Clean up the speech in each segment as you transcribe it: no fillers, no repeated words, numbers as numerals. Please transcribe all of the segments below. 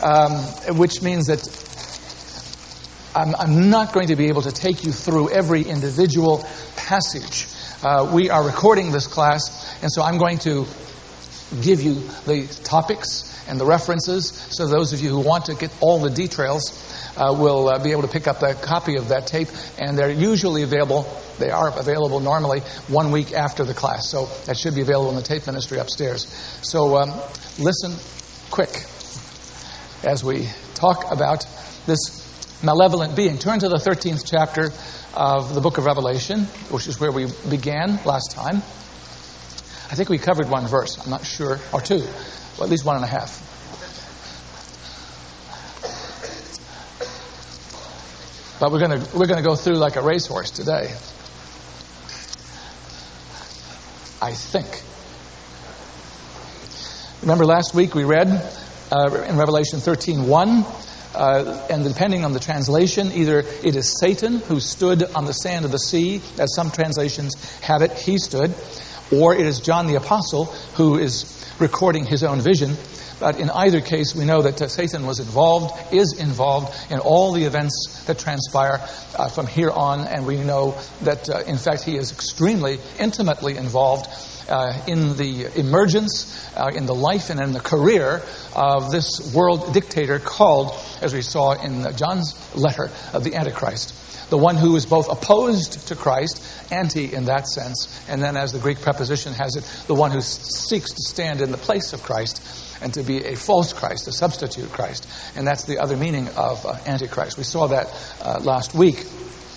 which means that I'm not going to be able to take you through every individual passage. We are recording this class, and so I'm going to give you the topics and the references, so those of you who want to get all the details will be able to pick up a copy of that tape, and they're usually available. They are available normally 1 week after the class, so that should be available in the tape ministry upstairs. So listen quick as we talk about this malevolent being. Turn to the 13th chapter of the book of Revelation, which is where we began last time. I think we covered one verse. I'm not sure, or two, well, at least 1.5. But we're going to go through like a racehorse today, I think. Remember last week we read in Revelation 13:1, and depending on the translation, either it is Satan who stood on the sand of the sea, as some translations have it, he stood, or it is John the Apostle who is recording his own vision. But in either case, we know that Satan is involved in all the events that transpire from here on, and we know that, in fact, he is extremely intimately involved in the emergence, in the life, and in the career of this world dictator called, as we saw in John's letter, of the Antichrist. The one who is both opposed to Christ, anti in that sense, and then, as the Greek preposition has it, the one who seeks to stand in the place of Christ and to be a false Christ, a substitute Christ. And that's the other meaning of Antichrist. We saw that last week.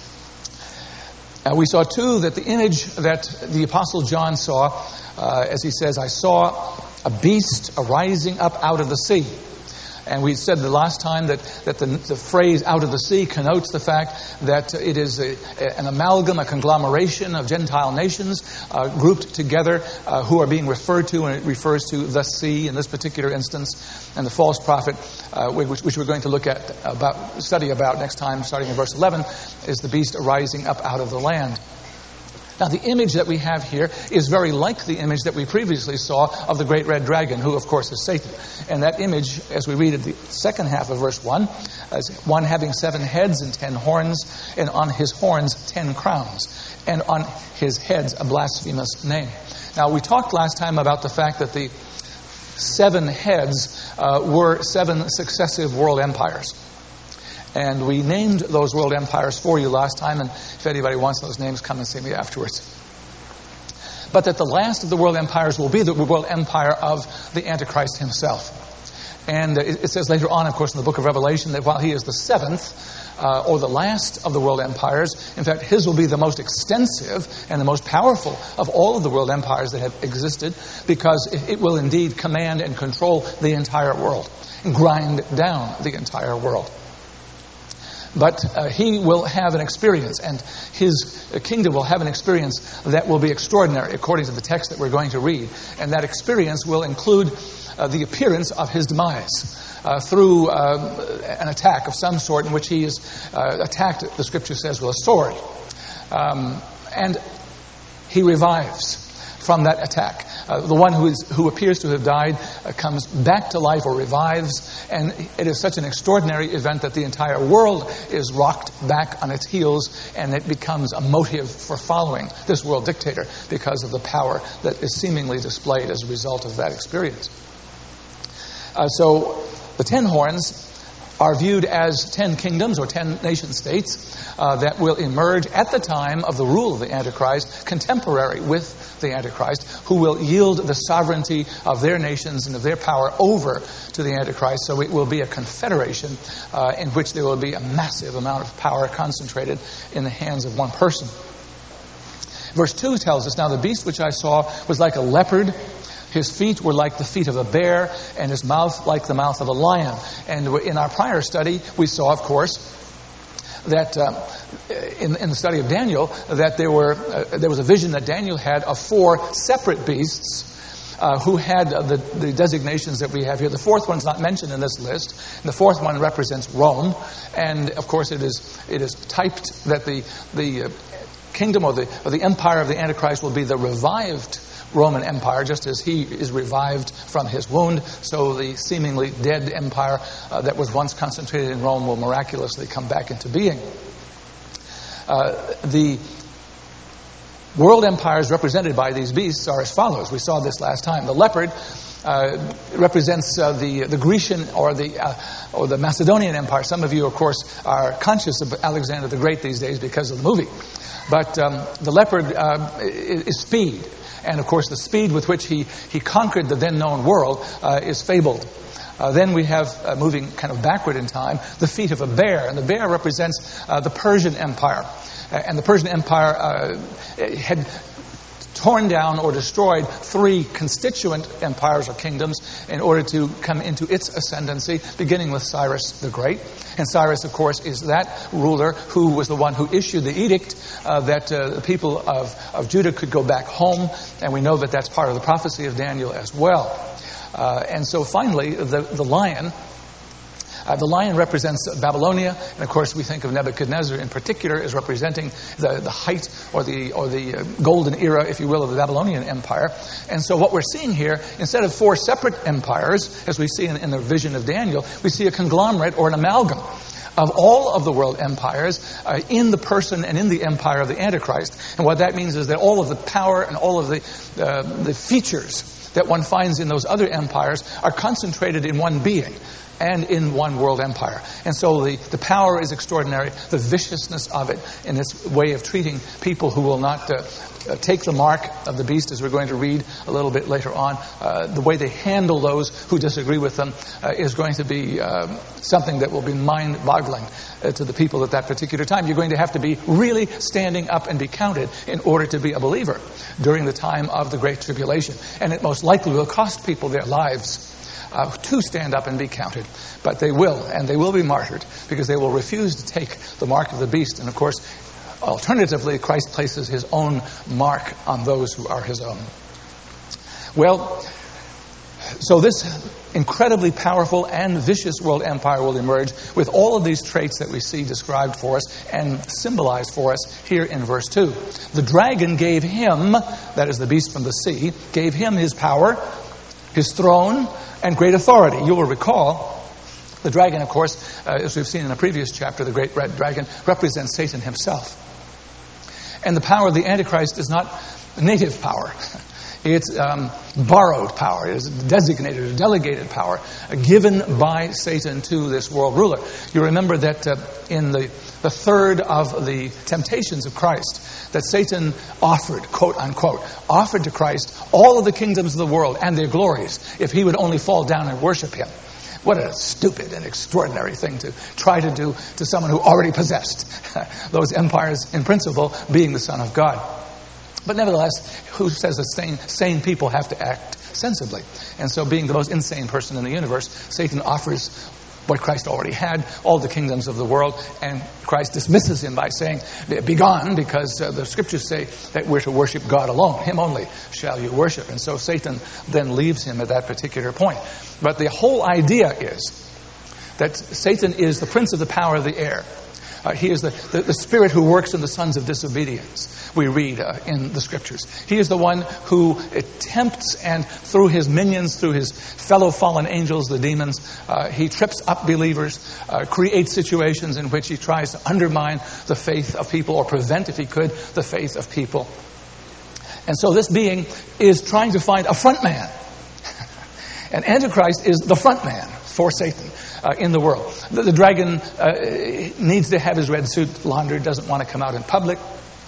We saw, too, that the image that the Apostle John saw, as he says, I saw a beast arising up out of the sea. And we said the last time that the phrase out of the sea connotes the fact that it is an amalgam, a conglomeration of Gentile nations grouped together who are being referred to, and it refers to the sea in this particular instance. And the false prophet, which we're going to look at, study about next time, starting in verse 11, is the beast arising up out of the land. Now, the image that we have here is very like the image that we previously saw of the great red dragon, who, of course, is Satan. And that image, as we read in the second half of verse 1, is one having 7 heads and 10 horns, and on his horns 10 crowns, and on his heads a blasphemous name. Now, we talked last time about the fact that the 7 heads were 7 successive world empires. And we named those world empires for you last time, and if anybody wants those names, come and see me afterwards. But that the last of the world empires will be the world empire of the Antichrist himself. And it says later on, of course, in the book of Revelation, that while he is the 7th, or the last of the world empires, in fact, his will be the most extensive and the most powerful of all of the world empires that have existed, because it will indeed command and control the entire world, and grind down the entire world. But he will have an experience, and his kingdom will have an experience that will be extraordinary, according to the text that we're going to read. And that experience will include the appearance of his demise through an attack of some sort, in which he is attacked, the scripture says, with a sword. And he revives from that attack. The one who appears to have died comes back to life or revives, and it is such an extraordinary event that the entire world is rocked back on its heels, and it becomes a motive for following this world dictator because of the power that is seemingly displayed as a result of that experience. So the 10 horns are viewed as 10 kingdoms or 10 nation states that will emerge at the time of the rule of the Antichrist, contemporary with the Antichrist, who will yield the sovereignty of their nations and of their power over to the Antichrist. So it will be a confederation in which there will be a massive amount of power concentrated in the hands of one person. Verse 2 tells us, now the beast which I saw was like a leopard. His feet were like the feet of a bear, and his mouth like the mouth of a lion. And in our prior study, we saw, of course, that in the study of Daniel, that there was a vision that Daniel had of 4 separate beasts who had the designations that we have here. The fourth one's not mentioned in this list. And the fourth one represents Rome. And, of course, it is typed that the kingdom or the empire of the Antichrist will be the revived Roman Empire, just as he is revived from his wound. So the seemingly dead empire that was once concentrated in Rome will miraculously come back into being. The world empires represented by these beasts are as follows. We saw this last time. The leopard represents the Grecian or the Macedonian Empire. Some of you, of course, are conscious of Alexander the Great these days because of the movie. But the leopard is speed. And, of course, the speed with which he conquered the then-known world is fabled. Then we have, moving kind of backward in time, the feet of a bear. And the bear represents the Persian Empire. And the Persian Empire had torn down or destroyed 3 constituent empires or kingdoms in order to come into its ascendancy, beginning with Cyrus the Great. And Cyrus, of course, is that ruler who was the one who issued the edict that the people of Judah could go back home. And we know that that's part of the prophecy of Daniel as well. And so finally, the lion. The lion represents Babylonia, and of course we think of Nebuchadnezzar in particular as representing the height or the golden era, if you will, of the Babylonian Empire. And so what we're seeing here, instead of 4 separate empires, as we see in the vision of Daniel, we see a conglomerate or an amalgam of all of the world empires in the person and in the empire of the Antichrist. And what that means is that all of the power and all of the features that one finds in those other empires are concentrated in one being and in one world empire. And so the power is extraordinary, the viciousness of it in its way of treating people who will not take the mark of the beast, as we're going to read a little bit later on. The way they handle those who disagree with them is going to be something that will be mind-boggling to the people at that particular time. You're going to have to be really standing up and be counted in order to be a believer during the time of the Great Tribulation. And it most likely will cost people their lives to stand up and be counted. But they will, and they will be martyred, because they will refuse to take the mark of the beast. And of course, alternatively, Christ places his own mark on those who are his own. Well, so this incredibly powerful and vicious world empire will emerge with all of these traits that we see described for us and symbolized for us here in verse 2. The dragon gave him, that is the beast from the sea, gave him his power, his throne, and great authority. You will recall the dragon, of course, as we've seen in a previous chapter, the great red dragon represents Satan himself. And the power of the Antichrist is not native power. It's borrowed power. It is designated or delegated power given by Satan to this world ruler. You remember that in the third of the temptations of Christ, that Satan offered, quote unquote, offered to Christ all of the kingdoms of the world and their glories if he would only fall down and worship him. What a stupid and extraordinary thing to try to do to someone who already possessed those empires in principle, being the Son of God. But nevertheless, who says that sane people have to act sensibly? And so, being the most insane person in the universe, Satan offers what Christ already had, all the kingdoms of the world, and Christ dismisses him by saying, "Be gone," because the scriptures say that we're to worship God alone. Him only shall you worship. And so Satan then leaves him at that particular point. But the whole idea is that Satan is the prince of the power of the air. He is the spirit who works in the sons of disobedience, we read in the scriptures. He is the one who tempts, and through his minions, through his fellow fallen angels, the demons, he trips up believers, creates situations in which he tries to undermine the faith of people, or prevent, if he could, the faith of people. And so this being is trying to find a front man. And Antichrist is the front man for Satan in the world. The dragon needs to have his red suit laundered, doesn't want to come out in public,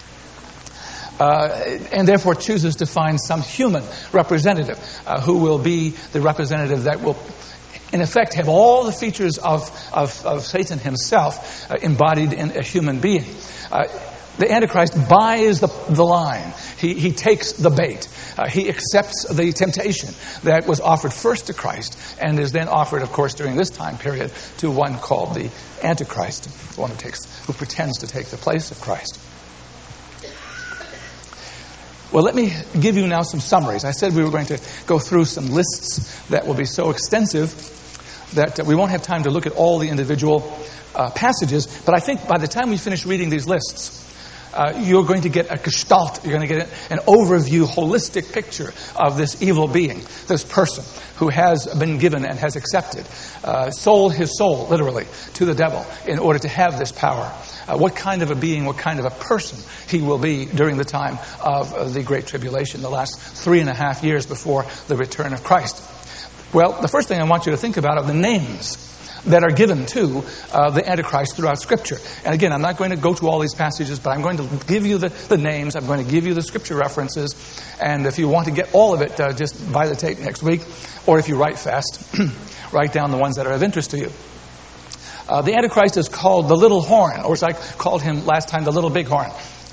and therefore chooses to find some human representative who will be the representative that will, in effect, have all the features of Satan himself embodied in a human being. The Antichrist buys the line. He takes the bait. He accepts the temptation that was offered first to Christ and is then offered, of course, during this time period to one called the Antichrist, the one who pretends to take the place of Christ. Well, let me give you now some summaries. I said we were going to go through some lists that will be so extensive that we won't have time to look at all the individual passages. But I think by the time we finish reading these lists, you're going to get a gestalt. You're going to get an overview, holistic picture of this evil being, this person who has been given and has accepted, sold his soul, literally, to the devil in order to have this power. What kind of a being, what kind of a person he will be during the time of the Great Tribulation, the last 3.5 years before the return of Christ. Well, the first thing I want you to think about are the names that are given to the Antichrist throughout Scripture. And again, I'm not going to go to all these passages, but I'm going to give you the names. I'm going to give you the Scripture references. And if you want to get all of it, just buy the tape next week. Or if you write fast, write down the ones that are of interest to you. The Antichrist is called the little horn, or as I called him last time, the little big horn.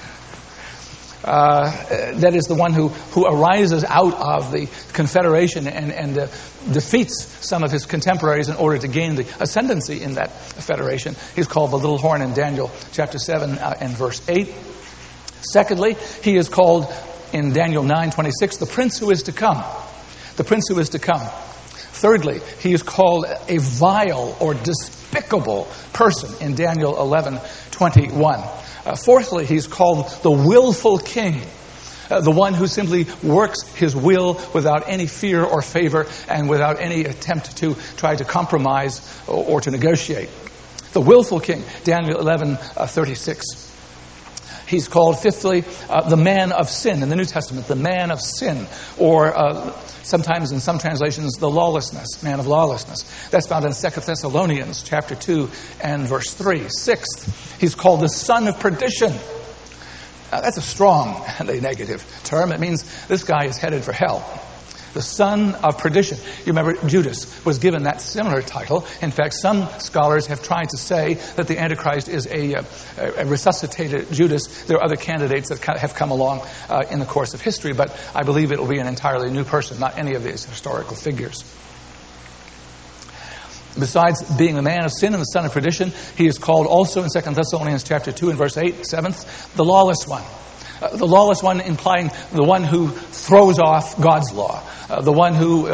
That is the one who arises out of the confederation and defeats some of his contemporaries in order to gain the ascendancy in that federation. He's called the little horn in Daniel chapter 7 and verse 8. Secondly, he is called in Daniel 9:26 the prince who is to come. The prince who is to come. Thirdly, he is called a vile or despicable person in Daniel 11:21. Fourthly, he's called the willful king, the one who simply works his will without any fear or favor and without any attempt to try to compromise or to negotiate. The willful king, Daniel 11:36. He's called, fifthly, the man of sin in the New Testament, the man of sin, or sometimes in some translations, the lawlessness, man of lawlessness. That's found in 2 Thessalonians chapter 2 and verse 3. Sixth, he's called the son of perdition. That's a strongly negative term. It means this guy is headed for hell. The son of perdition. You remember Judas was given that similar title. In fact, some scholars have tried to say that the Antichrist is a resuscitated Judas. There are other candidates that have come along in the course of history, but I believe it will be an entirely new person, not any of these historical figures. Besides being the man of sin and the son of perdition, he is called also in 2 Thessalonians chapter 2 and verse 8, 7th, the lawless one. The lawless one implying the one who throws off God's law, the one who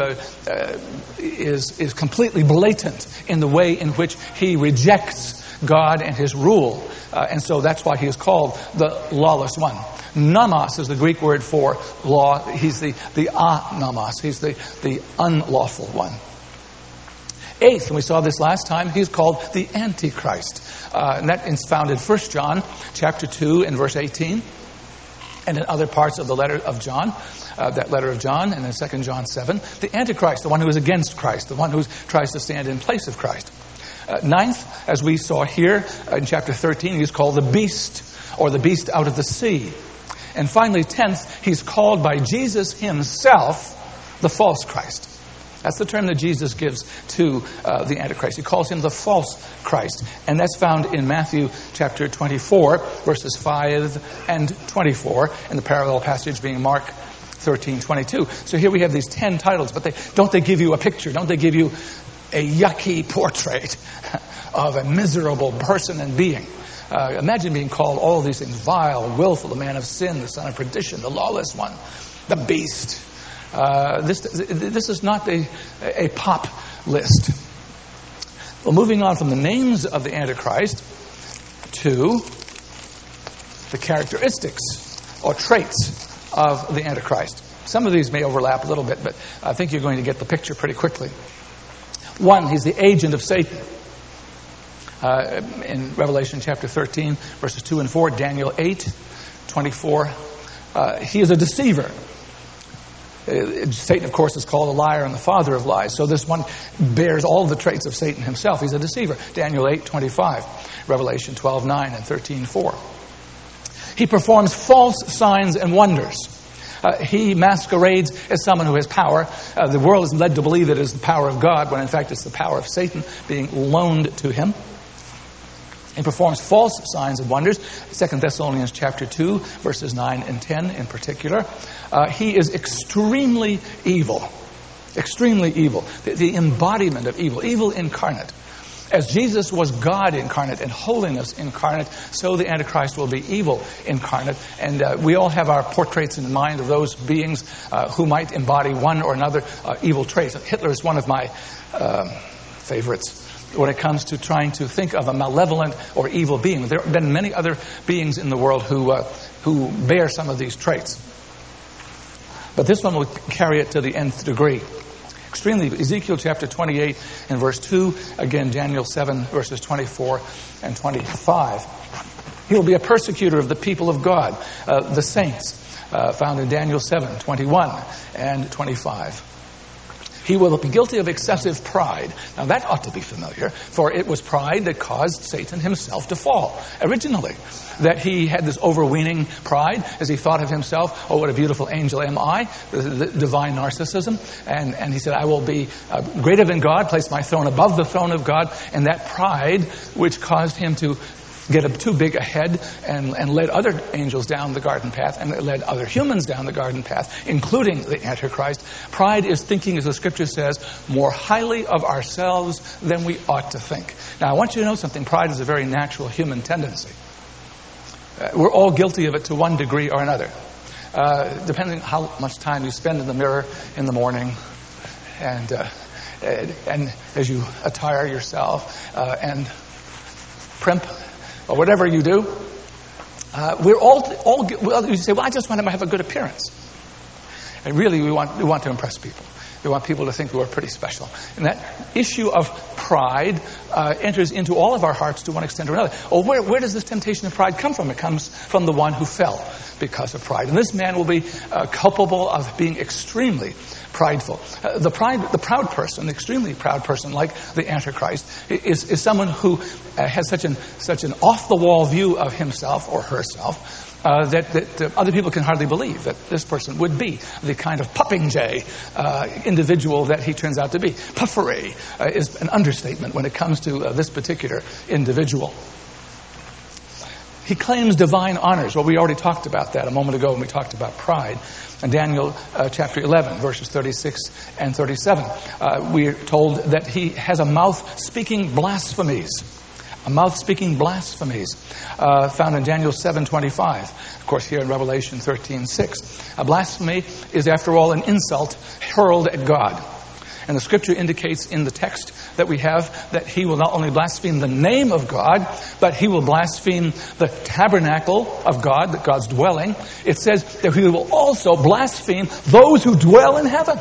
is completely blatant in the way in which he rejects God and his rule. And so that's why he is called the lawless one. Nomos is the Greek word for law. He's the anomos. He's the unlawful one. Eighth, and we saw this last time, he's called the Antichrist. And that is found in 1 John chapter 2 and verse 18. And in other parts of the letter of John, that letter of John, and in 2 John 7, the Antichrist, the one who is against Christ, the one who tries to stand in place of Christ. Ninth, as we saw here in chapter 13, he's called the beast, or the beast out of the sea. And finally, 10th, he's called by Jesus himself the false Christ. That's the term that Jesus gives to the Antichrist. He calls him the false Christ. And that's found in Matthew chapter 24, verses 5 and 24, and the parallel passage being Mark 13:22. So here we have these 10 titles, but don't they give you a picture? Don't they give you a yucky portrait of a miserable person and being? Imagine being called all these things: vile, willful, the man of sin, the son of perdition, the lawless one, the beast. This is not a pop list. Well, moving on from the names of the Antichrist to the characteristics or traits of the Antichrist. Some of these may overlap a little bit, but I think you're going to get the picture pretty quickly. One, he's the agent of Satan. In Revelation chapter 13, verses 2 and 4, Daniel 8:24, he is a deceiver. Satan, of course, is called a liar and the father of lies. So this one bears all the traits of Satan himself. He's a deceiver. Daniel 8:25, Revelation 12:9 and 13:4. He performs false signs and wonders. He masquerades as someone who has power. The world is led to believe it is the power of God, when in fact it's the power of Satan being loaned to him. He performs false signs and wonders. 2 Thessalonians chapter 2, verses 9 and 10 in particular. He is extremely evil. Extremely evil. The embodiment of evil. Evil incarnate. As Jesus was God incarnate and holiness incarnate, so the Antichrist will be evil incarnate. And we all have our portraits in mind of those beings who might embody one or another evil trait. Hitler is one of my favorites when it comes to trying to think of a malevolent or evil being. There have been many other beings in the world who bear some of these traits. But this one will carry it to the nth degree. Extremely. Ezekiel chapter 28 and verse 2. Again, Daniel 7 verses 24 and 25. He will be a persecutor of the people of God, the saints, found in Daniel 7, 21 and 25. He will be guilty of excessive pride. Now that ought to be familiar, for it was pride that caused Satan himself to fall originally. That he had this overweening pride as he thought of himself, oh, what a beautiful angel am I, the divine narcissism. And he said, I will be greater than God, place my throne above the throne of God. And that pride, which caused him to get too big a head and led other angels down the garden path and led other humans down the garden path, including the Antichrist. Pride is thinking, as the scripture says, more highly of ourselves than we ought to think. Now, I want you to know something. Pride is a very natural human tendency. We're all guilty of it to one degree or another. Depending on how much time you spend in the mirror in the morning and as you attire yourself and primp, or whatever you do, we're all you say, well, I just want to have a good appearance. And really, we want to impress people. We want people to think we're pretty special. And that issue of pride enters into all of our hearts to one extent or another. Oh, where does this temptation of pride come from? It comes from the one who fell because of pride. And this man will be culpable of being extremely prideful. The proud person, the extremely proud person, like the Antichrist, is someone who has such an off-the-wall view of himself or herself that other people can hardly believe that this person would be the kind of popinjay individual that he turns out to be. Puffery is an understatement when it comes to this particular individual. He claims divine honors. Well, we already talked about that a moment ago when we talked about pride. In Daniel chapter 11, verses 36 and 37, we're told that he has a mouth speaking blasphemies. A mouth speaking blasphemies, found in Daniel 7:25. Of course, here in Revelation 13:6. A blasphemy is, after all, an insult hurled at God. And the scripture indicates in the text that we have that he will not only blaspheme the name of God, but he will blaspheme the tabernacle of God, that God's dwelling. It says that he will also blaspheme those who dwell in heaven.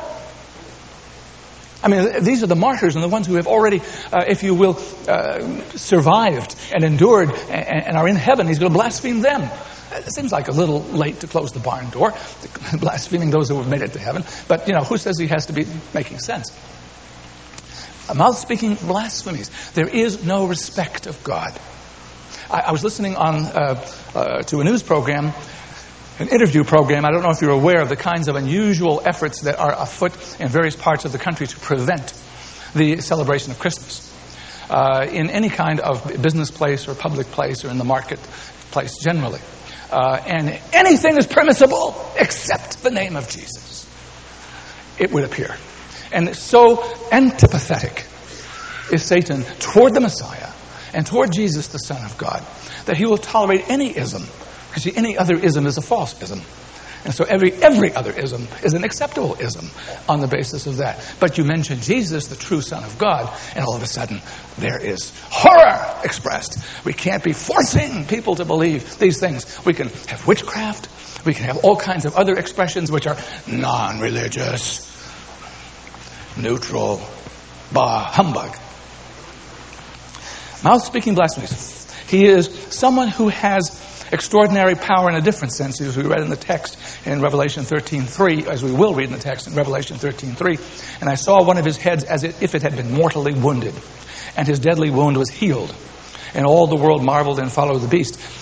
I mean, these are the martyrs and the ones who have already, if you will, survived and endured and are in heaven. He's going to blaspheme them. It seems like a little late to close the barn door, blaspheming those who have made it to heaven. But, who says he has to be making sense? A mouth speaking blasphemies. There is no respect of God. I was listening on to a news program, an interview program. I don't know if you're aware of the kinds of unusual efforts that are afoot in various parts of the country to prevent the celebration of Christmas. In any kind of business place or public place or in the marketplace generally. And anything is permissible except the name of Jesus, it would appear. And so antipathetic is Satan toward the Messiah and toward Jesus, the Son of God, that he will tolerate any ism. Because any other ism is a false ism. And so every other ism is an acceptable ism on the basis of that. But you mention Jesus, the true Son of God, and all of a sudden there is horror expressed. We can't be forcing people to believe these things. We can have witchcraft. We can have all kinds of other expressions which are non-religious, neutral, bah, humbug. Mouth-speaking blasphemies. He is someone who has extraordinary power in a different sense, as we read in the text in Revelation 13:3, as we will read in the text in Revelation 13:3. And I saw one of his heads as if it had been mortally wounded, and his deadly wound was healed. And all the world marveled and followed the beast.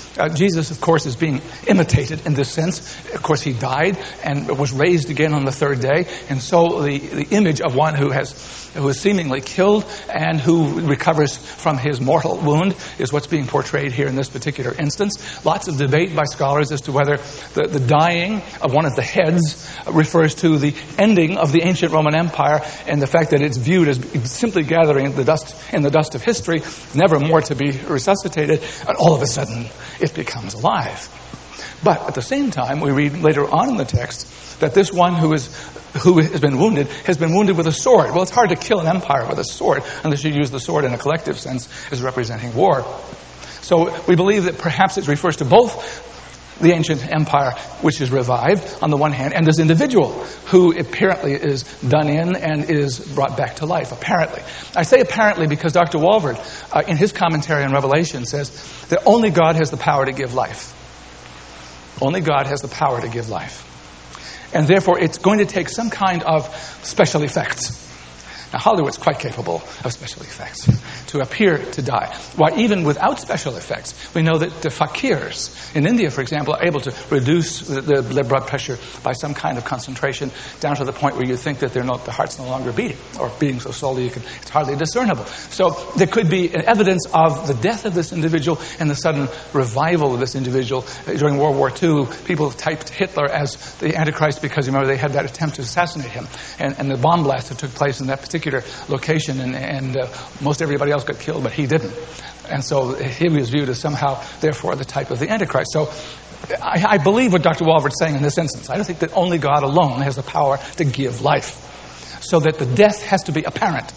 Jesus, of course, is being imitated in this sense. Of course, he died and was raised again on the third day. And so the image of one who is seemingly killed and who recovers from his mortal wound is what's being portrayed here in this particular instance. Lots of debate by scholars as to whether the dying of one of the heads refers to the ending of the ancient Roman Empire, and the fact that it's viewed as simply gathering in the dust of history, never more to be resuscitated, and all of a sudden it becomes alive. But at the same time, we read later on in the text that this one who has been wounded with a sword. Well, it's hard to kill an empire with a sword unless you use the sword in a collective sense as representing war. So we believe that perhaps it refers to both the ancient empire, which is revived on the one hand, and this individual who apparently is done in and is brought back to life, apparently. I say apparently because Dr. Walvoord, in his commentary on Revelation, says that only God has the power to give life. Only God has the power to give life. And therefore, it's going to take some kind of special effects. Now, Hollywood's quite capable of special effects to appear to die. Why, even without special effects, we know that the fakirs in India, for example, are able to reduce the blood pressure by some kind of concentration down to the point where you think that the heart's no longer beating, or beating so slowly it's hardly discernible. So there could be evidence of the death of this individual and the sudden revival of this individual. During World War II, people typed Hitler as the Antichrist because, remember, they had that attempt to assassinate him. And the bomb blast that took place in that particular location, and most everybody else got killed, but he didn't. And so he was viewed as somehow, therefore, the type of the Antichrist. So I believe what Dr. Walvoord's saying in this instance. I don't think that only God alone has the power to give life. So that the death has to be apparent.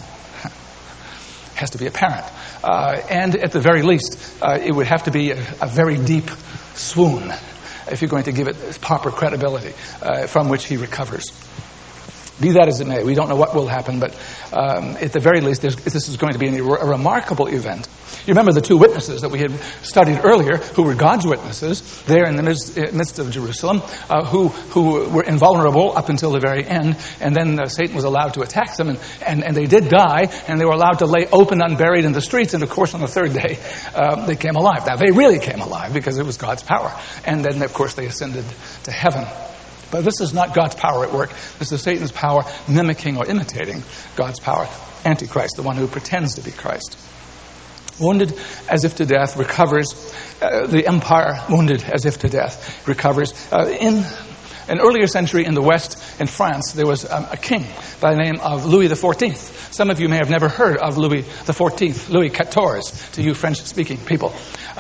Has to be apparent. And at the very least, it would have to be a very deep swoon if you're going to give it proper credibility from which he recovers. Be that as it may, we don't know what will happen, but at the very least, this is going to be a remarkable event. You remember the two witnesses that we had studied earlier, who were God's witnesses, there in the midst of Jerusalem, who were invulnerable up until the very end, and then Satan was allowed to attack them, and they did die, and they were allowed to lay open, unburied in the streets, and of course on the third day, they came alive. Now, they really came alive because it was God's power. And then, of course, they ascended to heaven. But this is not God's power at work. This is Satan's power mimicking or imitating God's power. Antichrist, the one who pretends to be Christ. Wounded as if to death, recovers. The empire, wounded as if to death, recovers. In an earlier century in the West, in France, there was a king by the name of Louis XIV. Some of you may have never heard of Louis XIV, Louis XIV, to you French-speaking people.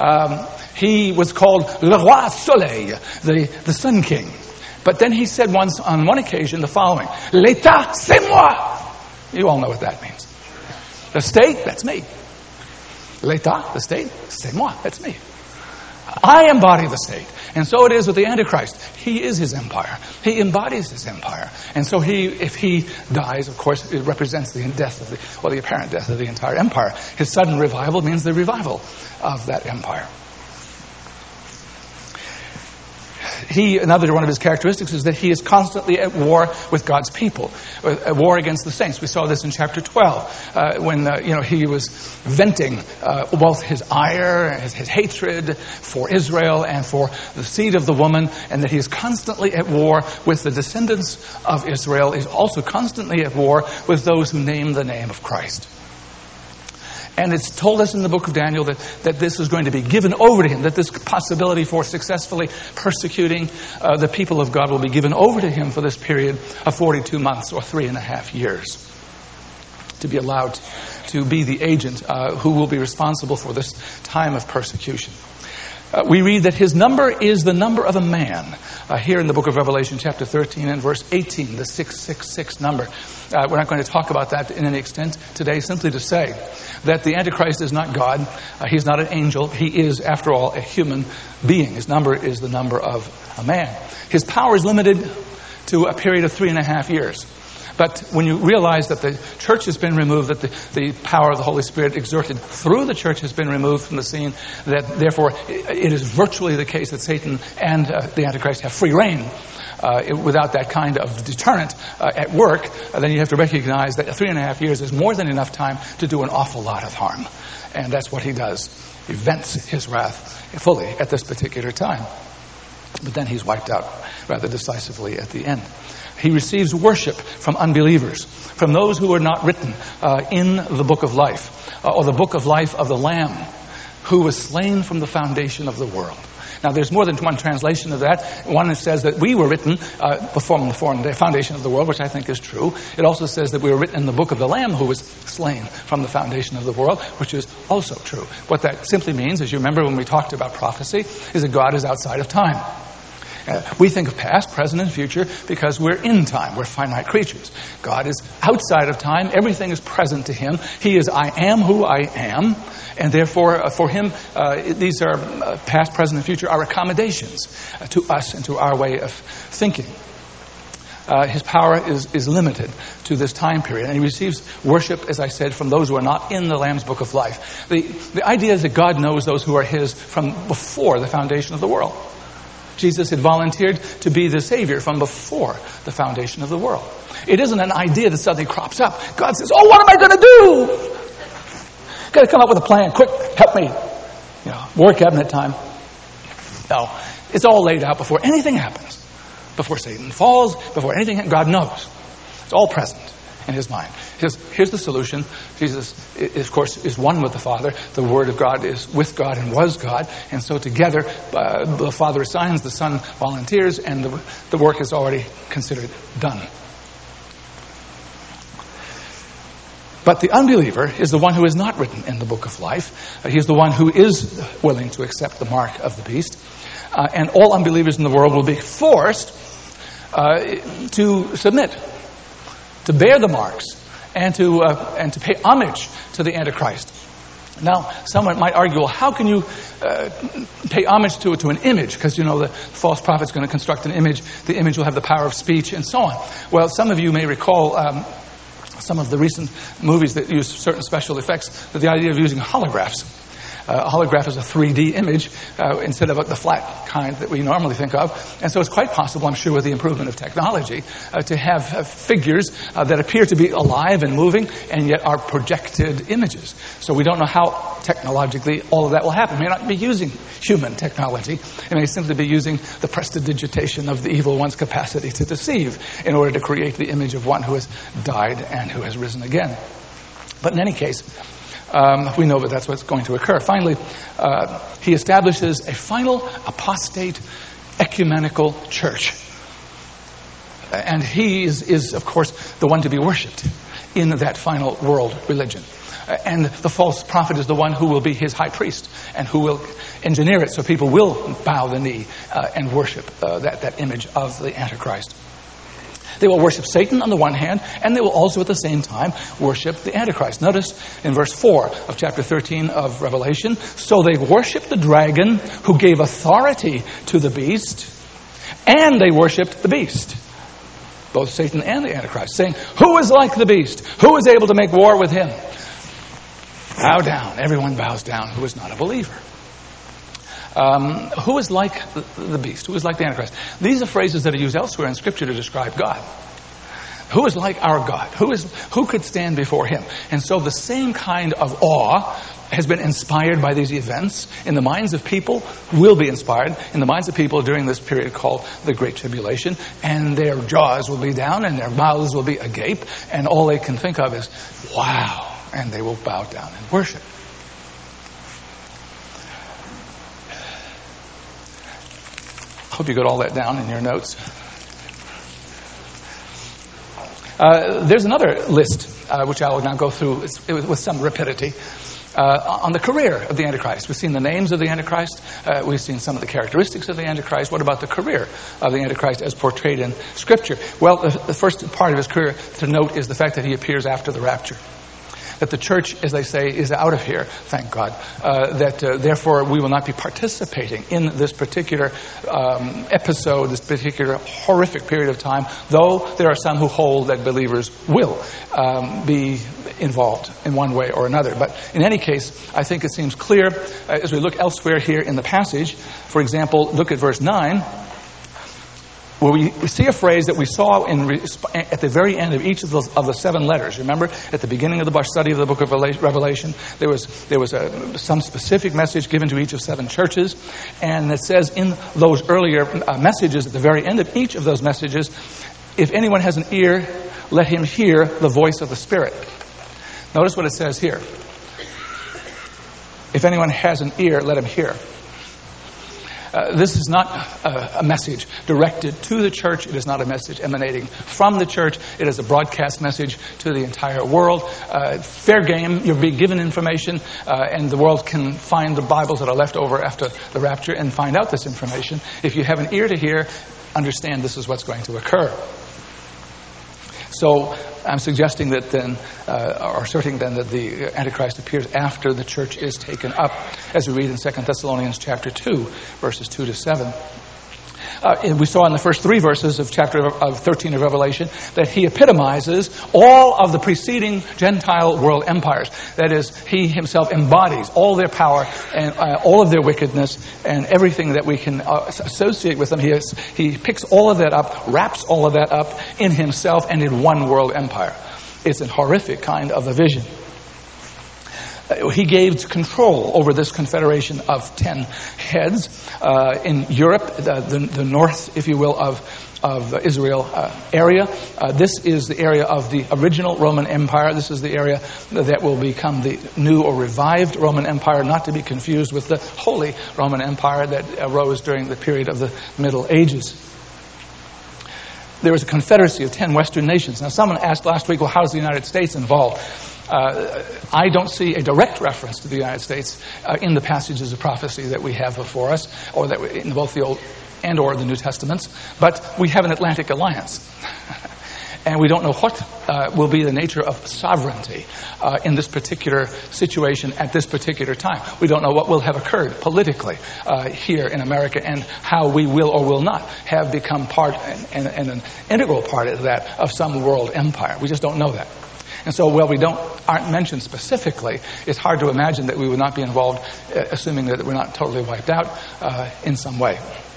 He was called Le Roi Soleil, the Sun King. But then he said on one occasion the following: L'État, c'est moi. You all know what that means. The state, that's me. L'État, the state, c'est moi, that's me. I embody the state. And so it is with the Antichrist. He is his empire. He embodies his empire. And so if he dies, of course, it represents the death of the apparent death of the entire empire. His sudden revival means the revival of that empire. Another one of his characteristics is that he is constantly at war with God's people, a war against the saints. We saw this in chapter 12 when he was venting both his ire, his hatred for Israel and for the seed of the woman, and that he is constantly at war with the descendants of Israel. He's also constantly at war with those who name the name of Christ. And it's told us in the book of Daniel that this is going to be given over to him, that this possibility for successfully persecuting the people of God will be given over to him for this period of 42 months or 3.5 years, to be allowed to be the agent who will be responsible for this time of persecution. We read that his number is the number of a man. Here in the book of Revelation, chapter 13 and verse 18, the 666 number. We're not going to talk about that in any extent today, simply to say that the Antichrist is not God. He's not an angel. He is, after all, a human being. His number is the number of a man. His power is limited to a period of 3.5 years. But when you realize that the church has been removed, that the power of the Holy Spirit exerted through the church has been removed from the scene, that therefore it is virtually the case that Satan and the Antichrist have free reign without that kind of deterrent at work, then you have to recognize that 3.5 years is more than enough time to do an awful lot of harm. And that's what he does. He vents his wrath fully at this particular time. But then he's wiped out rather decisively at the end. He receives worship from unbelievers, from those who are not written in the book of life, or the book of life of the Lamb, who was slain from the foundation of the world. Now, there's more than one translation of that. One says that we were written before the foundation of the world, which I think is true. It also says that we were written in the book of the Lamb, who was slain from the foundation of the world, which is also true. What that simply means, as you remember when we talked about prophecy, is that God is outside of time. We think of past, present, and future because we're in time. We're finite creatures. God is outside of time. Everything is present to him. He is I am who I am. And therefore, for him, these are past, present, and future are accommodations to us and to our way of thinking. His power is limited to this time period. And he receives worship, as I said, from those who are not in the Lamb's Book of Life. The idea is that God knows those who are his from before the foundation of the world. Jesus had volunteered to be the Savior from before the foundation of the world. It isn't an idea that suddenly crops up. God says, oh, what am I going to do? Got to come up with a plan. Quick, help me. War cabinet time. No, it's all laid out before anything happens. Before Satan falls, before anything, God knows. It's all present in his mind. Here's the solution. Jesus, of course, is one with the Father. The Word of God is with God and was God. And so together, the Father assigns, the Son volunteers, and the work is already considered done. But the unbeliever is the one who is not written in the book of life. He is the one who is willing to accept the mark of the beast. And all unbelievers in the world will be forced to submit, to bear the marks, and to pay homage to the Antichrist. Now, someone might argue, well, how can you pay homage to an image? Because, the false prophet's going to construct an image. The image will have the power of speech and so on. Well, some of you may recall some of the recent movies that use certain special effects, the idea of using holographs. A holograph is a 3D image instead of the flat kind that we normally think of. And so it's quite possible, I'm sure, with the improvement of technology, to have figures that appear to be alive and moving and yet are projected images. So we don't know how technologically all of that will happen. It may not be using human technology. It may simply be using the prestidigitation of the evil one's capacity to deceive in order to create the image of one who has died and who has risen again. But in any case, we know that that's what's going to occur. Finally, he establishes a final apostate ecumenical church. And he is, of course, the one to be worshipped in that final world religion. And the false prophet is the one who will be his high priest and who will engineer it so people will bow the knee and worship that image of the Antichrist. They will worship Satan on the one hand, and they will also at the same time worship the Antichrist. Notice in verse 4 of chapter 13 of Revelation, so they worshiped the dragon who gave authority to the beast, and they worshiped the beast, both Satan and the Antichrist, saying, who is like the beast? Who is able to make war with him? Bow down. Everyone bows down who is not a believer. Who is like the beast? Who is like the Antichrist? These are phrases that are used elsewhere in Scripture to describe God. Who is like our God? Who could stand before him? And so the same kind of awe has been inspired by these events in the minds of people, will be inspired in the minds of people during this period called the Great Tribulation, and their jaws will be down and their mouths will be agape, and all they can think of is, wow, and they will bow down and worship. I hope you got all that down in your notes. There's another list, which I will now go through with some rapidity, on the career of the Antichrist. We've seen the names of the Antichrist. We've seen some of the characteristics of the Antichrist. What about the career of the Antichrist as portrayed in Scripture? Well, the first part of his career to note is the fact that he appears after the rapture. that the church, as they say, is out of here, thank God, therefore we will not be participating in this particular episode, this particular horrific period of time, though there are some who hold that believers will be involved in one way or another. But in any case, I think it seems clear as we look elsewhere here in the passage. For example, look at verse 9, where we see a phrase that we saw at the very end of each of the 7 letters. Remember, at the beginning of the study of the book of Revelation, there was some specific message given to each of 7 churches, and it says in those earlier messages, at the very end of each of those messages, if anyone has an ear, let him hear the voice of the Spirit. Notice what it says here. If anyone has an ear, let him hear. This is not a message directed to the church. It is not a message emanating from the church. It is a broadcast message to the entire world. Fair game. You're being given information, and the world can find the Bibles that are left over after the rapture and find out this information. If you have an ear to hear, understand this is what's going to occur. So I'm suggesting that then, or asserting then, that the Antichrist appears after the church is taken up, as we read in 2 Thessalonians chapter 2, verses 2 to 7. We saw in the first 3 verses of chapter 13 of Revelation that he epitomizes all of the preceding Gentile world empires. That is, he himself embodies all their power and all of their wickedness and everything that we can associate with them. He picks all of that up, wraps all of that up in himself and in one world empire. It's a horrific kind of a vision. He gave control over this confederation of 10 heads in Europe, the north, if you will, of Israel area. This is the area of the original Roman Empire. This is the area that will become the new or revived Roman Empire, not to be confused with the Holy Roman Empire that arose during the period of the Middle Ages. There was a confederacy of 10 Western nations. Now, someone asked last week, well, how is the United States involved? I don't see a direct reference to the United States in the passages of prophecy that we have before us, or that in both the Old and or the New Testaments, but we have an Atlantic alliance. And we don't know what will be the nature of sovereignty in this particular situation at this particular time. We don't know what will have occurred politically here in America and how we will or will not have become part and an integral part of that, of some world empire. We just don't know that. And so, while we aren't mentioned specifically, it's hard to imagine that we would not be involved, assuming that we're not totally wiped out in some way.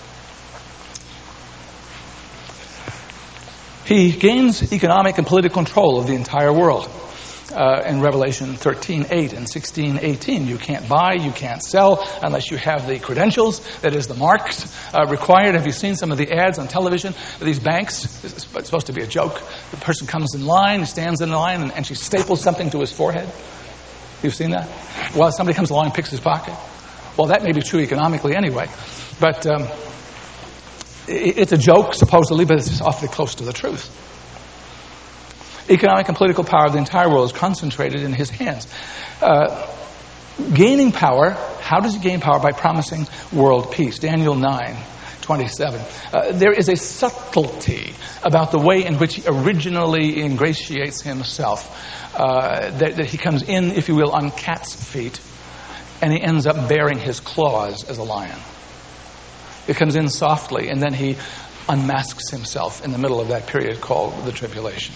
He gains economic and political control of the entire world. In Revelation 13:8 and 16:18, you can't buy, you can't sell unless you have the credentials, that is the marks required. Have you seen some of the ads on television? These banks, it's supposed to be a joke. The person comes in line, stands in line, and she staples something to his forehead. You've seen that? Well, somebody comes along and picks his pocket. Well, that may be true economically anyway, but it's a joke, supposedly, but it's awfully close to the truth. Economic and political power of the entire world is concentrated in his hands. Gaining power, how does he gain power? By promising world peace. Daniel 9:27. There is a subtlety about the way in which he originally ingratiates himself. That he comes in, if you will, on cat's feet, and he ends up bearing his claws as a lion. It comes in softly, and then he unmasks himself in the middle of that period called the tribulation.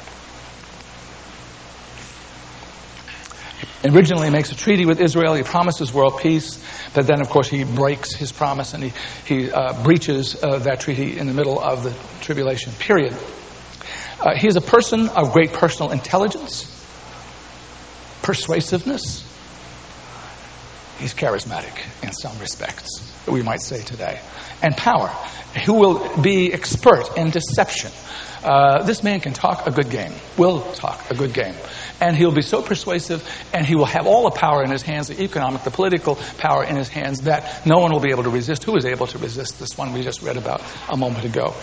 Originally, he makes a treaty with Israel. He promises world peace, but then, of course, he breaks his promise and he breaches that treaty in the middle of the tribulation period. He is a person of great personal intelligence, persuasiveness. He's charismatic in some respects, we might say today. And power, who will be expert in deception. This man can talk a good game, will talk a good game. And he'll be so persuasive, and he will have all the power in his hands, the economic, the political power in his hands, that no one will be able to resist. Who is able to resist this one we just read about a moment ago?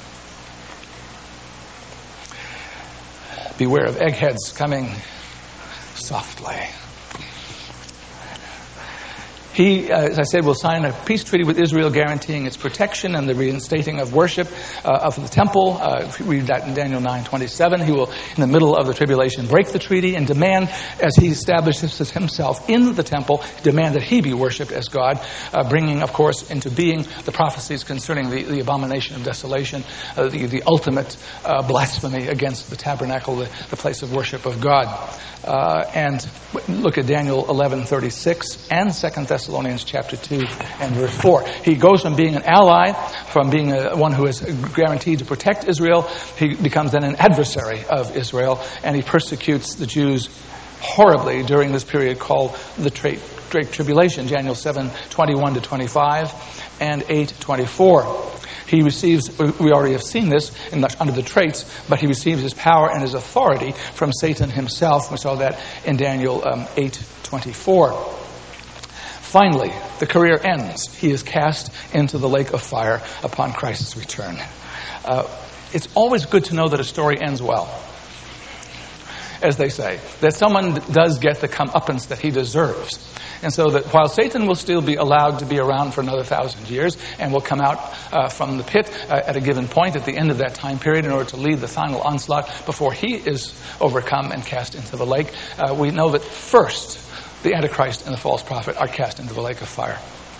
Beware of eggheads coming softly. He, as I said, will sign a peace treaty with Israel guaranteeing its protection and the reinstating of worship of the temple. If you read that in Daniel 9:27, he will, in the middle of the tribulation, break the treaty and demand, as he establishes himself in the temple, demand that he be worshipped as God, bringing, of course, into being the prophecies concerning the abomination of desolation, the ultimate blasphemy against the tabernacle, the place of worship of God. And look at Daniel 11:36 and 2 Thessalonians chapter 2 and verse 4. He goes from being an ally, from being one who is guaranteed to protect Israel, he becomes then an adversary of Israel, and he persecutes the Jews horribly during this period called the Great Tribulation, Daniel 7:21 to 25 and 8:24. He receives, we already have seen this under the traits, but he receives his power and his authority from Satan himself. We saw that in Daniel 8:24. Finally, the career ends. He is cast into the lake of fire upon Christ's return. It's always good to know that a story ends well, as they say, that someone does get the comeuppance that he deserves. And so that while Satan will still be allowed to be around for another 1,000 years and will come out from the pit at a given point at the end of that time period in order to lead the final onslaught before he is overcome and cast into the lake, we know that first the Antichrist and the false prophet are cast into the lake of fire,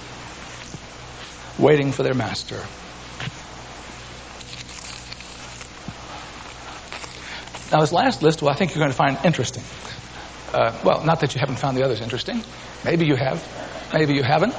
waiting for their master. Now, this last list, well, I think you're going to find interesting. Well, not that you haven't found the others interesting. Maybe you have. Maybe you haven't.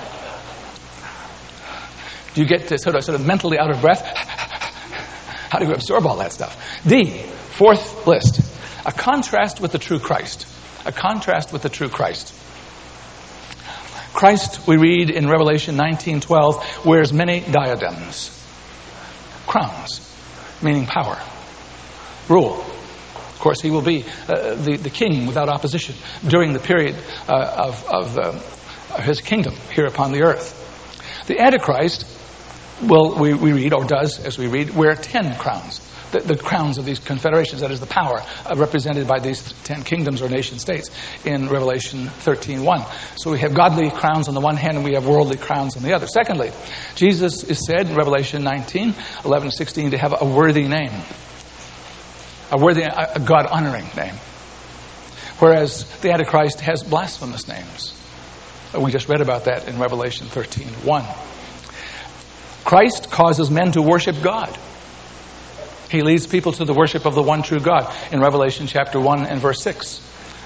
Do you get to sort of mentally out of breath? How do you absorb all that stuff? D, fourth list. A contrast with the true Christ. A contrast with the true Christ. Christ, we read in Revelation 19:12, wears many diadems. Crowns, meaning power, rule. Of course, he will be the king without opposition during the period of his kingdom here upon the earth. The Antichrist will, we read, or does, as we read, wear 10 crowns. The crowns of these confederations, that is the power represented by these 10 kingdoms or nation states in Revelation 13:1. So we have godly crowns on the one hand and we have worldly crowns on the other. Secondly, Jesus is said in Revelation 19:11-16 to have a worthy name. A worthy, a God-honoring name. Whereas the Antichrist has blasphemous names. We just read about that in Revelation 13:1. Christ causes men to worship God. He leads people to the worship of the one true God in Revelation chapter 1 and verse 6.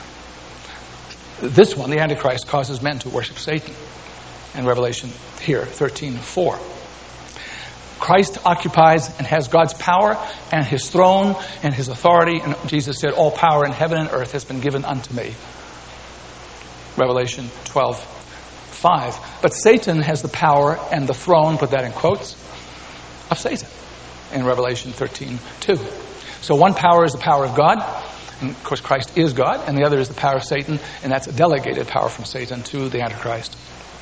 This one, the Antichrist, causes men to worship Satan in Revelation here, 13:4. Christ occupies and has God's power and his throne and his authority. And Jesus said, all power in heaven and earth has been given unto me. Revelation 12:5. But Satan has the power and the throne, put that in quotes, of Satan in Revelation 13:2. So one power is the power of God. And of course, Christ is God. And the other is the power of Satan. And that's a delegated power from Satan to the Antichrist.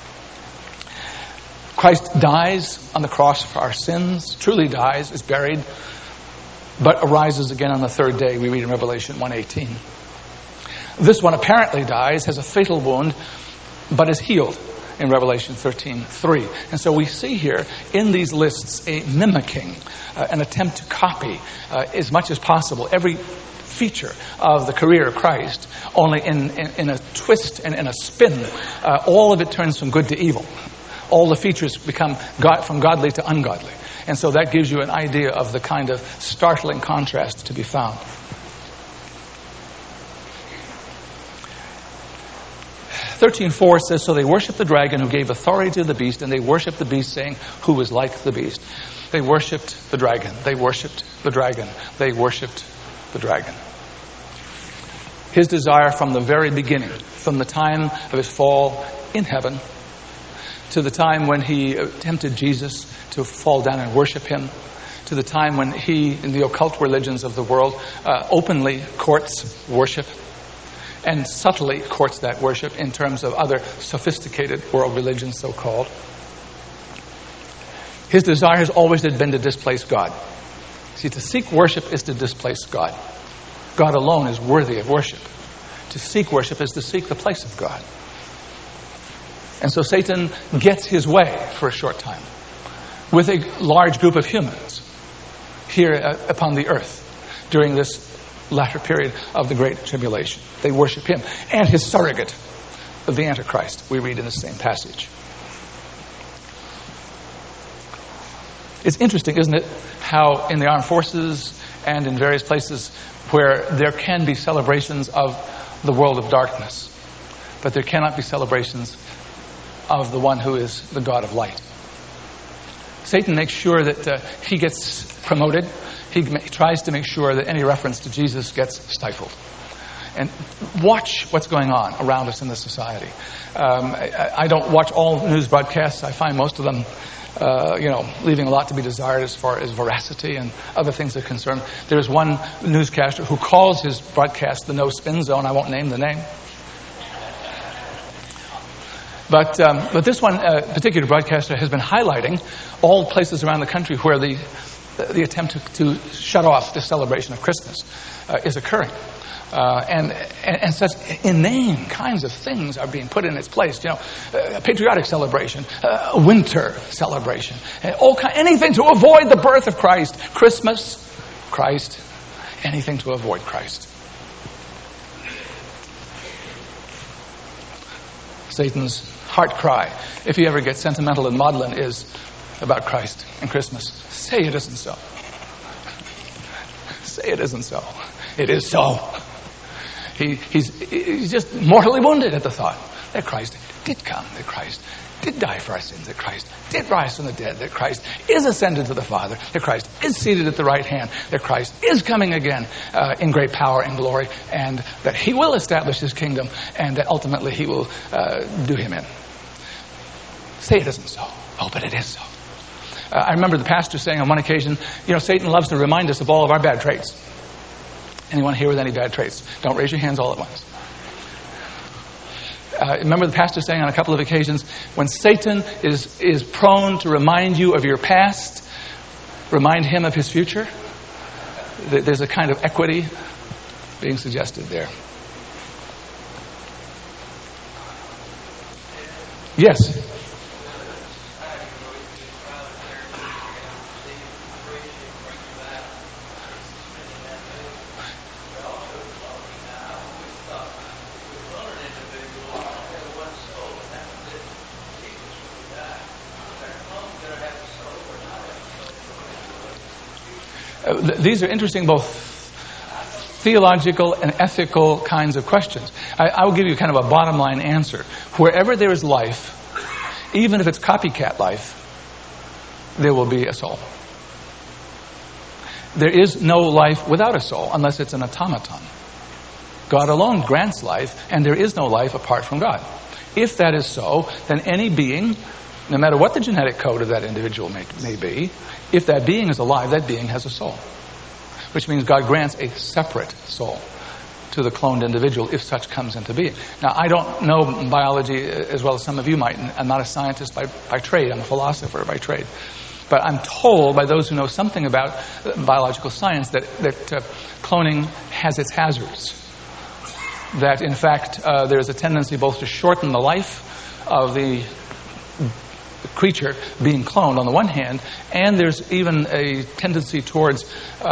Christ dies on the cross for our sins, truly dies, is buried, but arises again on the third day, we read in Revelation 1:18. This one apparently dies, has a fatal wound, but is healed in Revelation 13:3. And so we see here in these lists a mimicking, an attempt to copy as much as possible every feature of the career of Christ, only in a twist and in a spin. All of it turns from good to evil. All the features become from godly to ungodly. And so that gives you an idea of the kind of startling contrast to be found. Verse 13:4 says, so they worshiped the dragon who gave authority to the beast, and they worshiped the beast, saying, who is like the beast. They worshipped the dragon. They worshipped the dragon. They worshipped the dragon. His desire from the very beginning, from the time of his fall in heaven, to the time when he tempted Jesus to fall down and worship him, to the time when he, in the occult religions of the world, openly courts worship and subtly courts that worship in terms of other sophisticated world religions, so-called. His desire has always been to displace God. See, to seek worship is to displace God. God alone is worthy of worship. To seek worship is to seek the place of God. And so Satan gets his way for a short time with a large group of humans here upon the earth during this latter period of the Great Tribulation. They worship him and his surrogate of the Antichrist, we read in the same passage. It's interesting, isn't it, how in the armed forces and in various places where there can be celebrations of the world of darkness, but there cannot be celebrations of the one who is the God of light. Satan makes sure that he gets promoted. He tries to make sure that any reference to Jesus gets stifled. And watch what's going on around us in the society. I don't watch all news broadcasts. I find most of them, leaving a lot to be desired as far as veracity and other things are concerned. There's one newscaster who calls his broadcast the No Spin Zone. I won't name the name. But this one particular broadcaster has been highlighting all places around the country where the attempt to shut off the celebration of Christmas is occurring. And such inane kinds of things are being put in its place. A patriotic celebration, a winter celebration, anything to avoid the birth of Christ. Christmas, Christ, anything to avoid Christ. Satan's heart cry, if he ever gets sentimental and maudlin, is about Christ and Christmas. Say it isn't so. Say it isn't so. It is so. He's just mortally wounded at the thought that Christ did come, that Christ did die for our sins, that Christ did rise from the dead, that Christ is ascended to the Father, that Christ is seated at the right hand, that Christ is coming again in great power and glory, and that he will establish his kingdom, and that ultimately he will do him in. Say it isn't so. Oh, but it is so. I remember the pastor saying on one occasion, Satan loves to remind us of all of our bad traits. Anyone here with any bad traits? Don't raise your hands all at once. Remember the pastor saying on a couple of occasions, when Satan is prone to remind you of your past, remind him of his future. There's a kind of equity being suggested there. Yes. These are interesting, both theological and ethical kinds of questions. I will give you kind of a bottom line answer. Wherever there is life, even if it's copycat life, there will be a soul. There is no life without a soul, unless it's an automaton. God alone grants life, and there is no life apart from God. If that is so, then any being, no matter what the genetic code of that individual may be, if that being is alive, that being has a soul. Which means God grants a separate soul to the cloned individual if such comes into being. Now, I don't know biology as well as some of you might. I'm not a scientist by trade. I'm a philosopher by trade. But I'm told by those who know something about biological science that cloning has its hazards. That, in fact, there's a tendency both to shorten the life of the creature being cloned on the one hand, and there's even a tendency towards,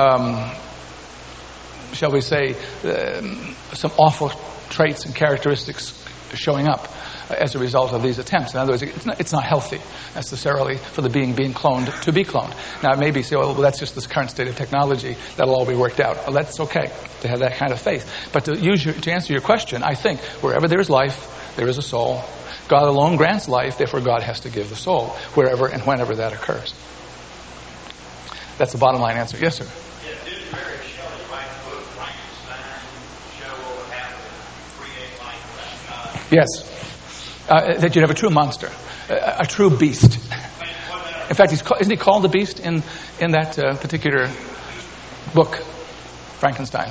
shall we say, some awful traits and characteristics showing up as a result of these attempts. In other words, it's not healthy necessarily for the being cloned to be cloned. Now, it may be say, well, that's just this current state of technology. That'll all be worked out. Well, that's okay to have that kind of faith. But to answer your question, I think wherever there is life, there is a soul. God alone grants life, therefore God has to give the soul wherever and whenever that occurs. That's the bottom line answer. Yes, sir? Yeah, did Mary Shelley write the book Frankenstein, show what would happen if you create life without God? Yes. That you'd have a true monster, a true beast. In fact, isn't he called the beast in that particular book, Frankenstein?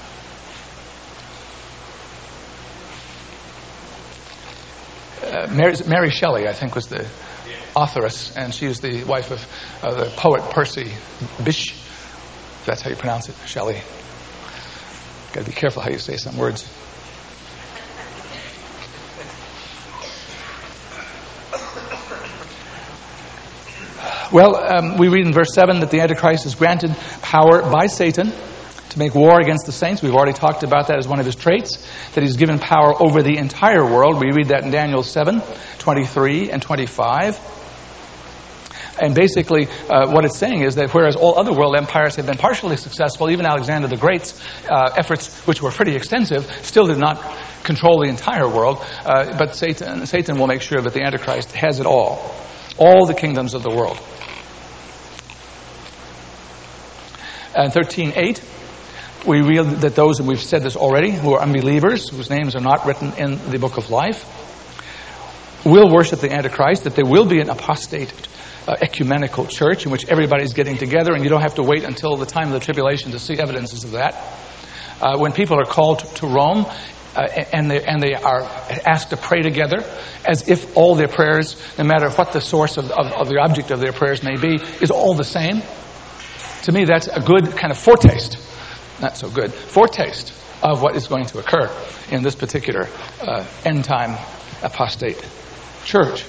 Mary Shelley, I think, was the authoress, and she was the wife of the poet Percy Bysshe. If that's how you pronounce it, Shelley. Got to be careful how you say some words. Well, we read in verse 7 that the Antichrist is granted power by Satan to make war against the saints. We've already talked about that as one of his traits, that he's given power over the entire world. We read that in Daniel 7, 23 and 25. And basically, what it's saying is that whereas all other world empires have been partially successful, even Alexander the Great's efforts, which were pretty extensive, still did not control the entire world. But Satan will make sure that the Antichrist has it all the kingdoms of the world. And 13:8, we read that those, and we've said this already, who are unbelievers, whose names are not written in the book of life, will worship the Antichrist, that there will be an apostate ecumenical church in which everybody's getting together, and you don't have to wait until the time of the tribulation to see evidences of that. When people are called to Rome, and they are asked to pray together, as if all their prayers, no matter what the source of the object of their prayers may be, is all the same. To me, that's a good kind of foretaste, not so good, foretaste of what is going to occur in this particular end-time apostate church.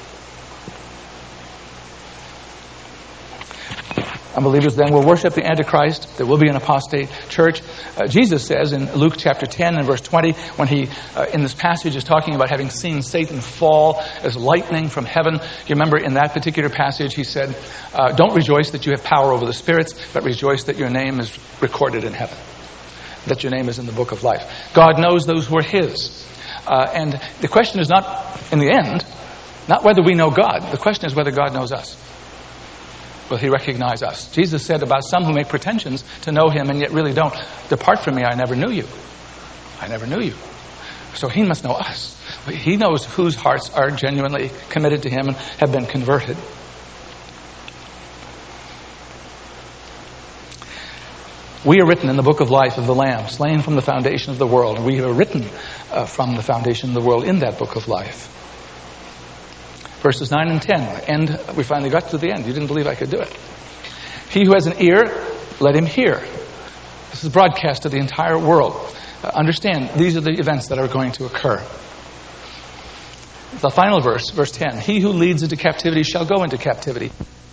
Unbelievers then will worship the Antichrist. There will be an apostate church. Jesus says in Luke chapter 10 and verse 20, when he, in this passage, is talking about having seen Satan fall as lightning from heaven. You remember in that particular passage, he said, don't rejoice that you have power over the spirits, but rejoice that your name is recorded in heaven, that your name is in the book of life. God knows those who are his. And the question is not, in the end, not whether we know God. The question is whether God knows us. Will he recognize us? Jesus said about some who make pretensions to know him and yet really don't. Depart from me, I never knew you. I never knew you. So he must know us. He knows whose hearts are genuinely committed to him and have been converted. We are written in the book of life of the Lamb, slain from the foundation of the world. And we are written from the foundation of the world in that book of life. Verses 9 and 10, and we finally got to the end. You didn't believe I could do it. He who has an ear, let him hear. This is broadcast to the entire world. Understand, these are the events that are going to occur. The final verse, verse 10, he who leads into captivity shall go into captivity.